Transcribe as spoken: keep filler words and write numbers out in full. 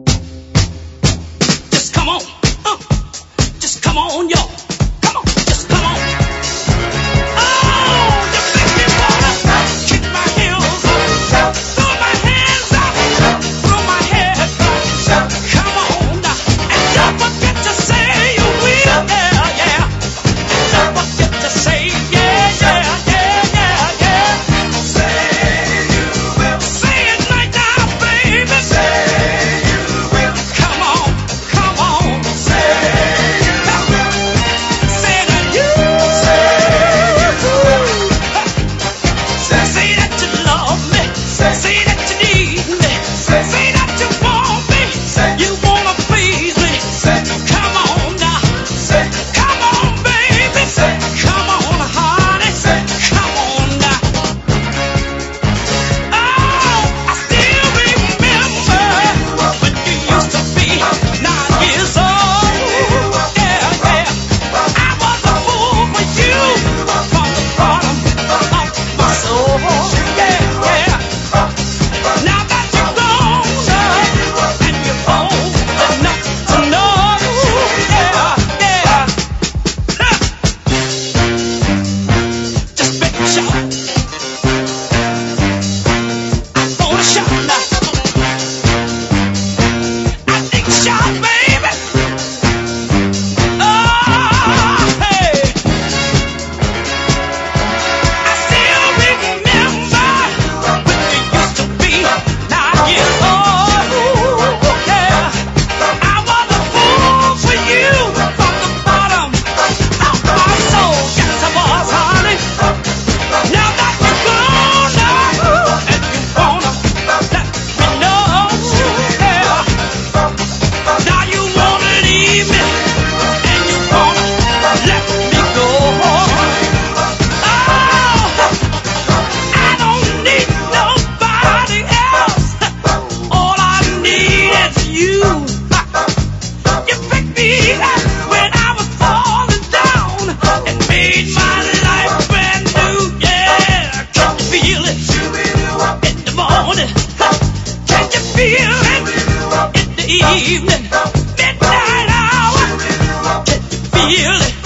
Just come on, uh, just come on, y'all. Come on, just come on. Oh, you make me wanna kick my heels up, throw my hands up, throw my head back. Come on now, and don't forget to say you will, yeah, yeah. Don't forget to say, yeah, yeah, yeah, yeah, yeah. Say you will. Say it right now, baby. Say you will. Come on, come on. Say you will. Say that you, Say you will. say, say that you love me. Say. Say that you need me. Say. Say that you want me. Say. You wanna please me. Say. Come on now. Say. Come on, baby. Say. Come on, honey. Say. Come on now. Oh, I still remember when you used to be nine years old. Yeah, yeah. I was a fool for you from the bottom of my soul. Yeah, yeah. Now that you're grown up and you're old enough to know. Yeah, yeah. Just make a shot. I'm gonna shot now. I think shot, baby. Oh, hey. I still remember when you used to be nine years old. Yeah, I was a fool for you from the bottom of my soul. Yes, I was, honey. Now that you're grown up and you wanna let me know, yeah. Now you wanna leave me and you wanna let me go. Oh, I don't need nobody else. All I need is you. You picked me up when I was falling down and made my life brand new. Yeah, can you feel it in the morning? Can you feel it in the evening? Midnight hour. Can you feel it?